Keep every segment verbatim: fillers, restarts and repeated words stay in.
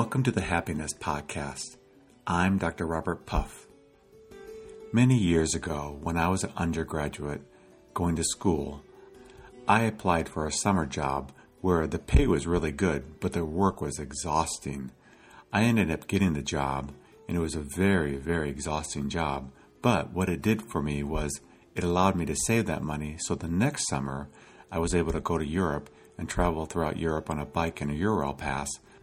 Welcome to the Happiness Podcast. I'm Doctor Robert Puff. Many years ago, when I was an undergraduate going to school, I applied for a summer job where the pay was really good, but the work was exhausting. I ended up getting the job, and it was a very, very exhausting job. But what it did for me was it allowed me to save that money, so the next summer I was able to go to Europe and travel throughout Europe on a bike and a Eurail pass.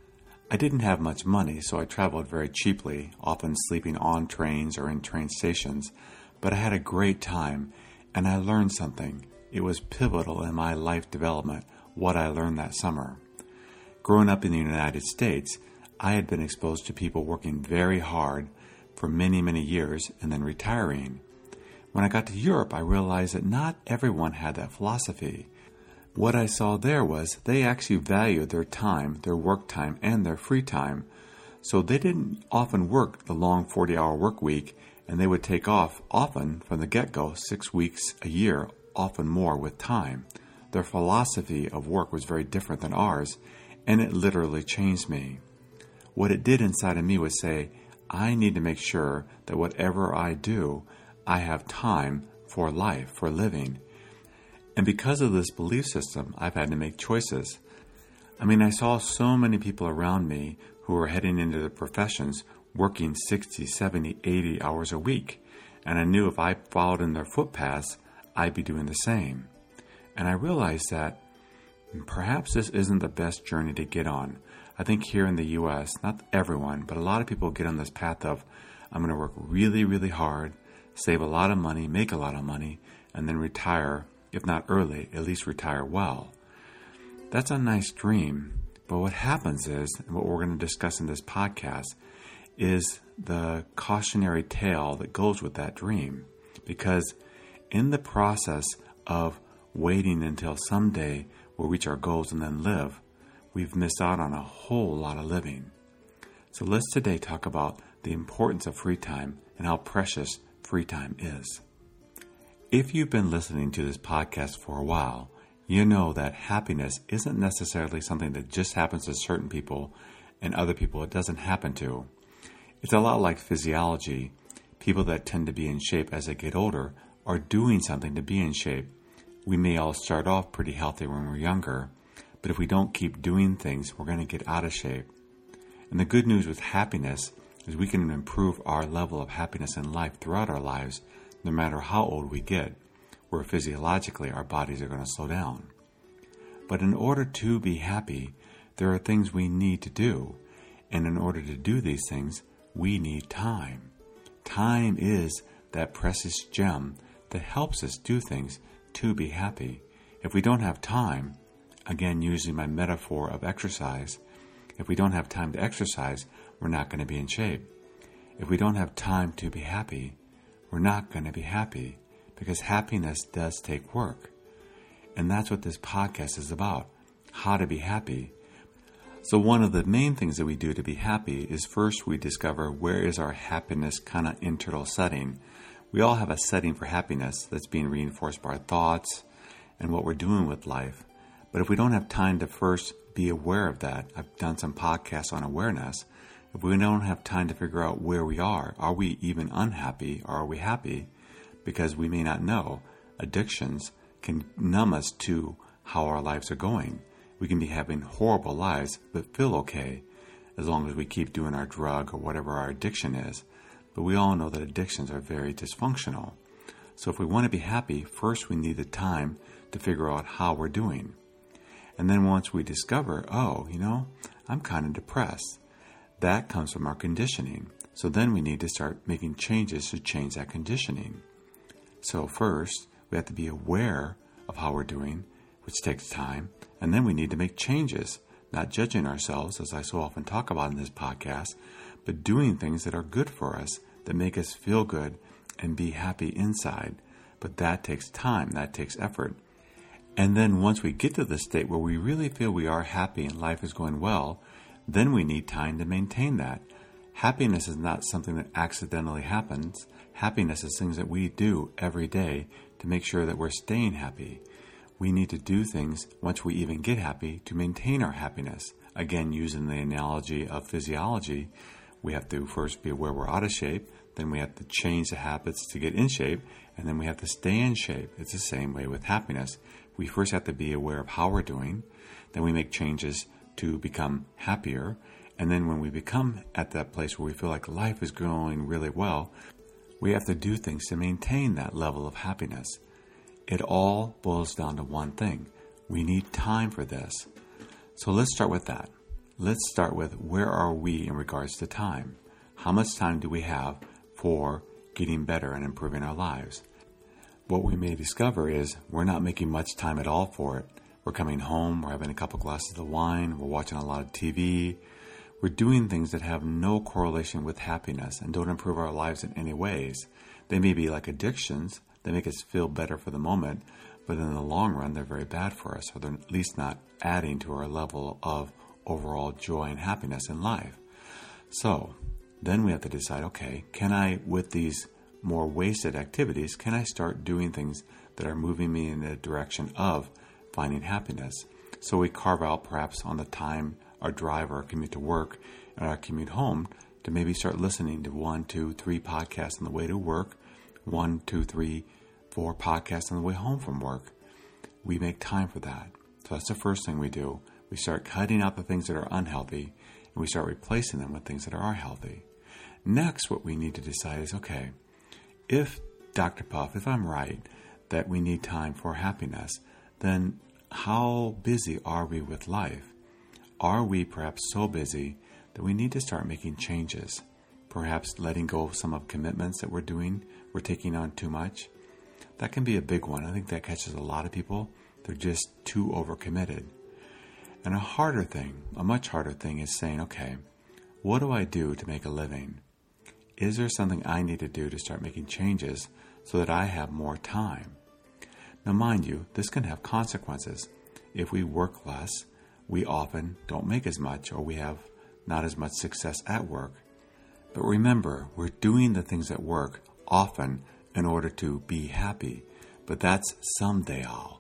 I didn't have much money, so I traveled very cheaply, often sleeping on trains or in train stations, but I had a great time, and I learned something. It was pivotal in my life development, what I learned that summer. Growing up in the United States, I had been exposed to people working very hard for many, many years and then retiring. When I got to Europe, I realized that not everyone had that philosophy. What I saw there was they actually valued their time, their work time, and their free time. So they didn't often work the long forty-hour work week, and they would take off often from the get-go, six weeks a year, often more with time. Their philosophy of work was very different than ours, and it literally changed me. What it did inside of me was say, I need to make sure that whatever I do, I have time for life, for living. And because of this belief system, I've had to make choices. I mean, I saw so many people around me who were heading into their professions working sixty, seventy, eighty hours a week. And I knew if I followed in their footpaths, I'd be doing the same. And I realized that perhaps this isn't the best journey to get on. I think here in the U S, not everyone, but a lot of people get on this path of, I'm going to work really, really hard, save a lot of money, make a lot of money, and then retire. If not early, at least retire well. That's a nice dream, but what happens is, and what we're going to discuss in this podcast, is the cautionary tale that goes with that dream. Because in the process of waiting until someday we'll reach our goals and then live, we've missed out on a whole lot of living. So let's today talk about the importance of free time and how precious free time is. If you've been listening to this podcast for a while, you know that happiness isn't necessarily something that just happens to certain people and other people it doesn't happen to. It's a lot like physiology. People that tend to be in shape as they get older are doing something to be in shape. We may all start off pretty healthy when we're younger, but if we don't keep doing things, we're going to get out of shape. And the good news with happiness is we can improve our level of happiness in life throughout our lives, no matter how old we get, where physiologically our bodies are going to slow down. But in order to be happy, there are things we need to do. And in order to do these things, we need time. Time is that precious gem that helps us do things to be happy. If we don't have time, again using my metaphor of exercise, if we don't have time to exercise, we're not going to be in shape. If we don't have time to be happy, we're not going to be happy, because happiness does take work. And that's what this podcast is about, how to be happy. So one of the main things that we do to be happy is first we discover where is our happiness kind of internal setting. We all have a setting for happiness that's being reinforced by our thoughts and what we're doing with life. But if we don't have time to first be aware of that, I've done some podcasts on awareness. If we don't have time to figure out where we are, are we even unhappy or are we happy? Because we may not know. Addictions can numb us to how our lives are going. We can be having horrible lives but feel okay as long as we keep doing our drug or whatever our addiction is. But we all know that addictions are very dysfunctional. So if we want to be happy, first we need the time to figure out how we're doing. And then once we discover, oh, you know, I'm kind of depressed. That comes from our conditioning. So then we need to start making changes to change that conditioning. So first, we have to be aware of how we're doing, which takes time. And then we need to make changes, not judging ourselves, as I so often talk about in this podcast, but doing things that are good for us, that make us feel good and be happy inside. But that takes time. That takes effort. And then once we get to the state where we really feel we are happy and life is going well, then we need time to maintain that. Happiness is not something that accidentally happens. Happiness is things that we do every day to make sure that we're staying happy. We need to do things once we even get happy to maintain our happiness. Again, using the analogy of physiology, we have to first be aware we're out of shape, then we have to change the habits to get in shape, and then we have to stay in shape. It's the same way with happiness. We first have to be aware of how we're doing, then we make changes to become happier, and then when we become at that place where we feel like life is going really well, we have to do things to maintain that level of happiness. It all boils down to one thing. We need time for this. So let's start with that. Let's start with where are we in regards to time? How much time do we have for getting better and improving our lives? What we may discover is we're not making much time at all for it. We're coming home, we're having a couple glasses of wine, we're watching a lot of T V. We're doing things that have no correlation with happiness and don't improve our lives in any ways. They may be like addictions. They make us feel better for the moment, but in the long run, they're very bad for us, or they're at least not adding to our level of overall joy and happiness in life. So then we have to decide, okay, can I, with these more wasted activities, can I start doing things that are moving me in the direction of finding happiness? So we carve out perhaps on the time our drive or our commute to work and our commute home to maybe start listening to one, two, three podcasts on the way to work, one, two, three, four podcasts on the way home from work. We make time for that. So that's the first thing we do. We start cutting out the things that are unhealthy and we start replacing them with things that are healthy. Next, what we need to decide is, okay, if Doctor Puff, if I'm right that we need time for happiness, then how busy are we with life? Are we perhaps so busy that we need to start making changes? Perhaps letting go of some of commitments that we're doing, we're taking on too much. That can be a big one. I think that catches a lot of people. They're just too overcommitted. And a harder thing, a much harder thing is saying, okay, what do I do to make a living? Is there something I need to do to start making changes so that I have more time? Now, mind you, this can have consequences. If we work less, we often don't make as much, or we have not as much success at work. But remember, we're doing the things at work often in order to be happy. But that's someday all.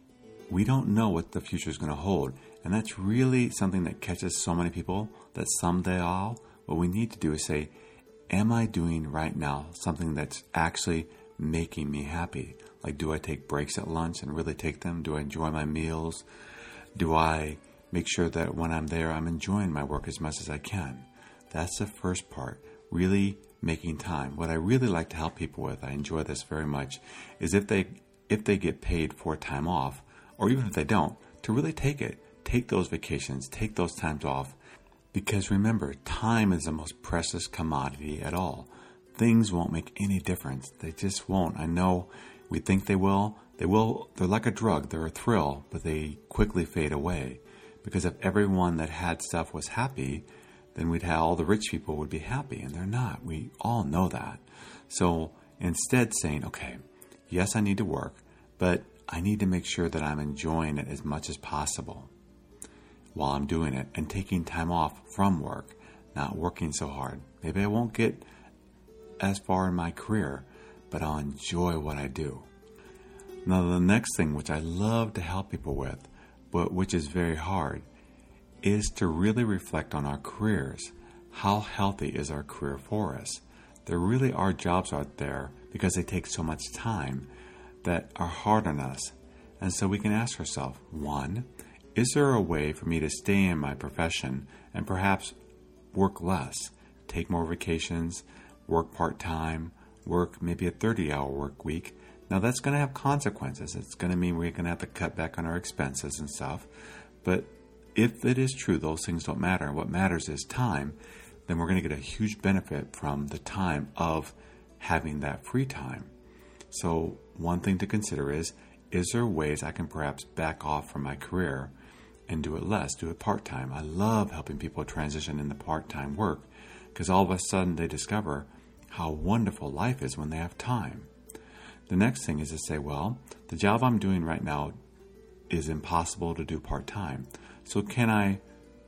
We don't know what the future is going to hold. And that's really something that catches so many people, that someday all. What we need to do is say, am I doing right now something that's actually making me happy? Like, do I take breaks at lunch and really take them? Do I enjoy my meals? Do I make sure that when I'm there, I'm enjoying my work as much as I can? That's the first part, really making time. What I really like to help people with, I enjoy this very much, is if they if they get paid for time off, or even if they don't, to really take it. Take those vacations, take those times off. Because remember, time is the most precious commodity at all. Things won't make any difference. They just won't. I know we think they will. They will. They're like a drug. They're a thrill, but they quickly fade away. Because if everyone that had stuff was happy, then we'd have all the rich people would be happy, and they're not. We all know that. So instead saying, okay, yes, I need to work, but I need to make sure that I'm enjoying it as much as possible while I'm doing it, and taking time off from work, not working so hard. Maybe I won't get as far in my career, but I'll enjoy what I do. Now, the next thing, which I love to help people with, but which is very hard, is to really reflect on our careers. How healthy is our career for us? There really are jobs out there, because they take so much time, that are hard on us. And so we can ask ourselves, one, is there a way for me to stay in my profession and perhaps work less, take more vacations, work part-time, work maybe a thirty-hour work week? Now, that's going to have consequences. It's going to mean we're going to have to cut back on our expenses and stuff. But if it is true, those things don't matter. What matters is time. Then we're going to get a huge benefit from the time of having that free time. So one thing to consider is, is there ways I can perhaps back off from my career and do it less, do it part-time? I love helping people transition into part-time work, because all of a sudden they discover how wonderful life is when they have time. The next thing is to say, well, the job I'm doing right now is impossible to do part-time. So can I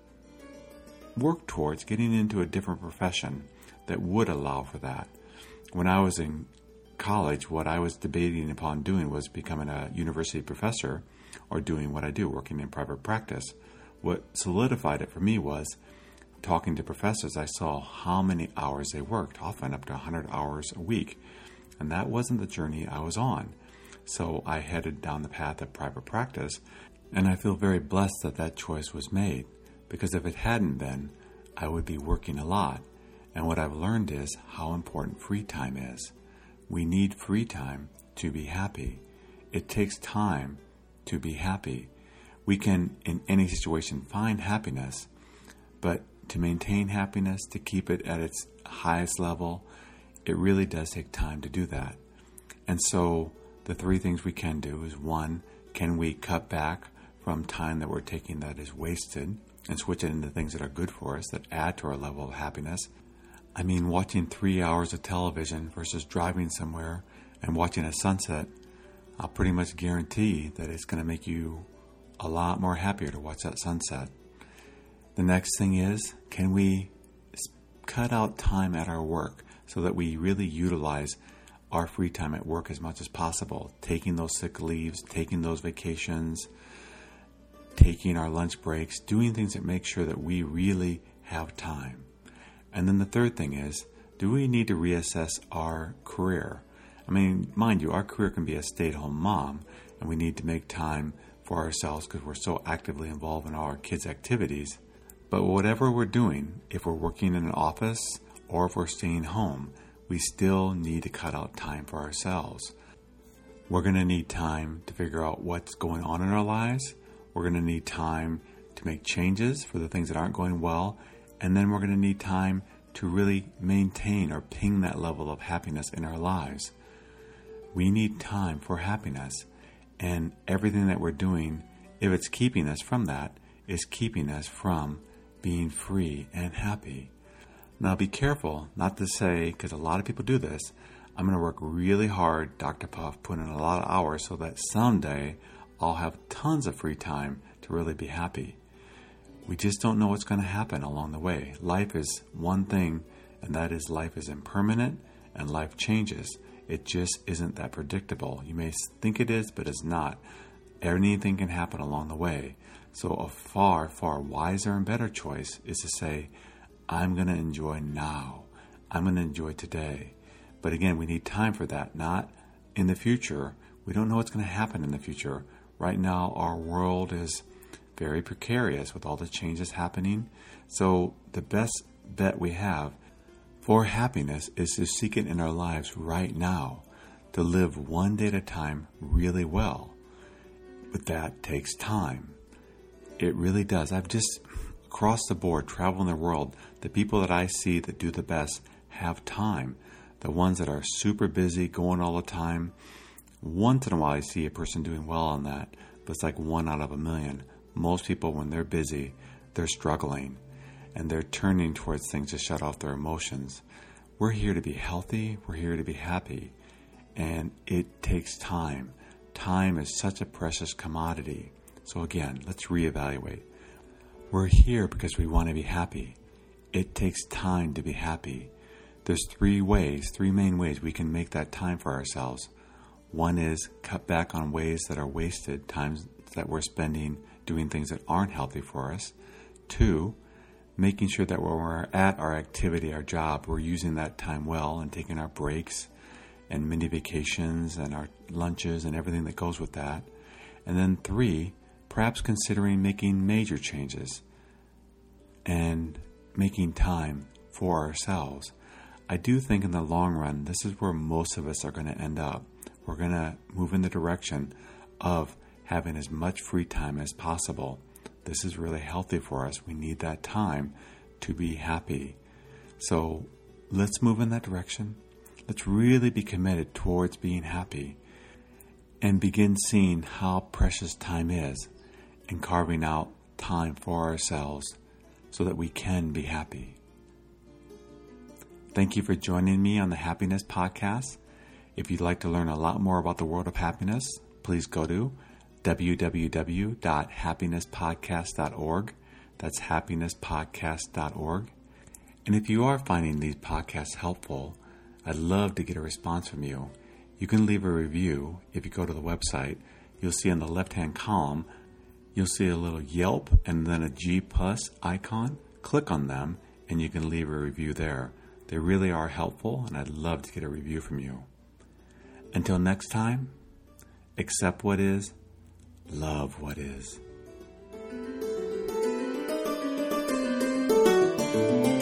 work towards getting into a different profession that would allow for that? When I was in college, what I was debating upon doing was becoming a university professor, or doing what I do, working in private practice. what solidified it for me was talking to professors. I saw how many hours they worked, often up to one hundred hours a week. And that wasn't the journey I was on. So I headed down the path of private practice, and I feel very blessed that that choice was made, because if it hadn't been, I would be working a lot. And what I've learned is how important free time is. We need free time to be happy. It takes time to be happy. We can, in any situation, find happiness, but to maintain happiness, to keep it at its highest level, it really does take time to do that. And so the three things we can do is, one, can we cut back from time that we're taking that is wasted and switch it into things that are good for us, that add to our level of happiness? I mean, watching three hours of television versus driving somewhere and watching a sunset, I'll pretty much guarantee that it's going to make you a lot more happier to watch that sunset. The next thing is, can we cut out time at our work so that we really utilize our free time at work as much as possible, taking those sick leaves, taking those vacations, taking our lunch breaks, doing things that make sure that we really have time. And then the third thing is, do we need to reassess our career? I mean, mind you, our career can be a stay-at-home mom, and we need to make time for ourselves because we're so actively involved in all our kids' activities. But whatever we're doing, if we're working in an office or if we're staying home, we still need to cut out time for ourselves. We're going to need time to figure out what's going on in our lives. We're going to need time to make changes for the things that aren't going well. And then we're going to need time to really maintain or ping that level of happiness in our lives. We need time for happiness. And everything that we're doing, if it's keeping us from that, is keeping us from being free and happy. Now be careful not to say, because a lot of people do this, I'm going to work really hard, Doctor Puff, put in a lot of hours so that someday I'll have tons of free time to really be happy. We just don't know what's going to happen along the way. Life is one thing, and that is life is impermanent and life changes. It just isn't that predictable. You may think it is, but it's not. Anything can happen along the way. So a far, far wiser and better choice is to say, I'm going to enjoy now. I'm going to enjoy today. But again, we need time for that, not in the future. We don't know what's going to happen in the future. Right now, our world is very precarious with all the changes happening. So the best bet we have for happiness is to seek it in our lives right now, to live one day at a time really well. But that takes time. It really does. I've just, across the board, traveled in the world, the people that I see that do the best have time. The ones that are super busy, going all the time, once in a while I see a person doing well on that, but it's like one out of a million. Most people, when they're busy, they're struggling, and they're turning towards things to shut off their emotions. We're here to be healthy. We're here to be happy, and it takes time. Time is such a precious commodity. So again, let's reevaluate. We're here because we want to be happy. It takes time to be happy. There's three ways, three main ways we can make that time for ourselves. One is cut back on ways that are wasted, times that we're spending doing things that aren't healthy for us. Two, making sure that when we're at our activity, our job, we're using that time well and taking our breaks and mini vacations and our lunches and everything that goes with that. And then three, perhaps considering making major changes and making time for ourselves. I do think in the long run, this is where most of us are going to end up. We're going to move in the direction of having as much free time as possible. This is really healthy for us. We need that time to be happy. So let's move in that direction. Let's really be committed towards being happy and begin seeing how precious time is and carving out time for ourselves so that we can be happy. Thank you for joining me on the Happiness Podcast. If you'd like to learn a lot more about the world of happiness, please go to w w w dot happiness podcast dot org. That's happiness podcast dot org. And if you are finding these podcasts helpful, I'd love to get a response from you. You can leave a review. If you go to the website, you'll see on the left-hand column You'll see a little Yelp and then a G Plus icon. Click on them and you can leave a review there. They really are helpful, and I'd love to get a review from you. Until next time, accept what is, love what is.